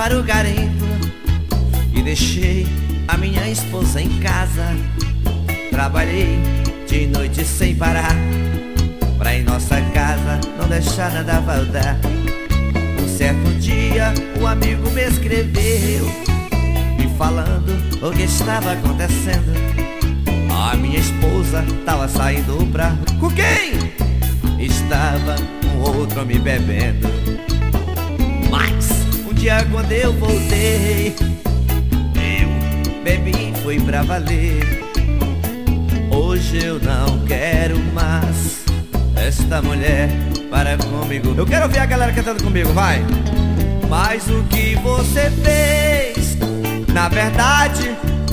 para o garimpo e deixei a minha esposa em casa. Trabalhei de noite sem parar, pra em nossa casa não deixar nada faltar. Um certo dia um amigo me escreveu, me falando o que estava acontecendo. A minha esposa tava saindo pra rua. Com quem? Estava com outro me bebendo. Mas um dia quando eu voltei, eu bebi e fui pra valer. Hoje eu não quero mais esta mulher para comigo. Eu quero ouvir a galera cantando comigo, vai! Mas o que você fez, na verdade,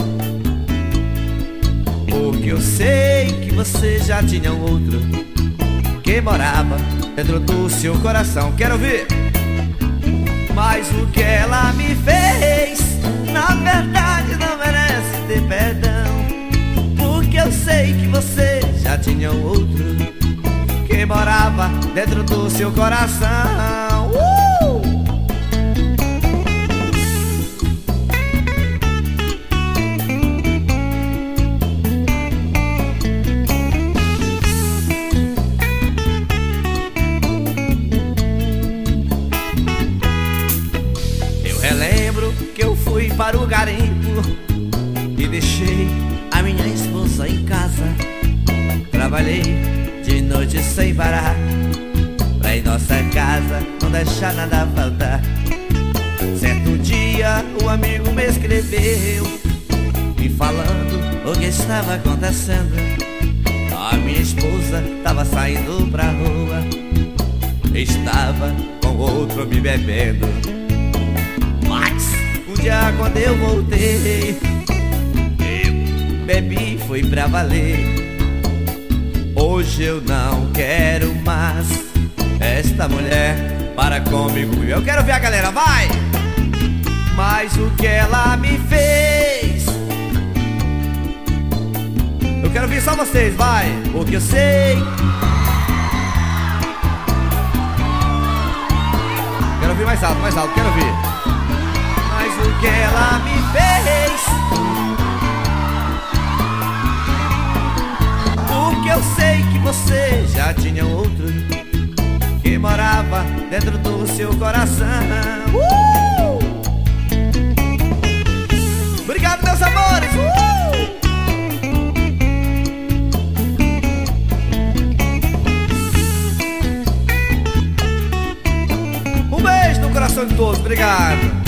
porque eu sei que você já tinha um outro que morava dentro do seu coração. Quero ouvir! Mas o que ela me fez, na verdade não merece ter perdão, porque eu sei que você já tinha um outro que morava dentro do seu coração. Eu relembro que eu fui para o garimpo e deixei a minha esposa em casa. Trabalhei de noite sem parar, pra em nossa casa não deixar nada faltar. Certo dia um amigo me escreveu, me falando o que estava acontecendo. A minha esposa tava saindo pra rua, estava com outro me bebendo. Mas um dia quando eu voltei, eu bebi e fui pra valer. Hoje eu não quero mais esta mulher para comigo. Eu quero ver a galera, vai! Mas o que ela me fez, eu quero ver só vocês, vai! Porque eu sei. Quero ouvir mais alto, quero ouvir. Mas o que ela me fez, porque eu sei que você já tinha outro que morava dentro do seu coração. Obrigado, meus amores. Um beijo no coração de todos, obrigado.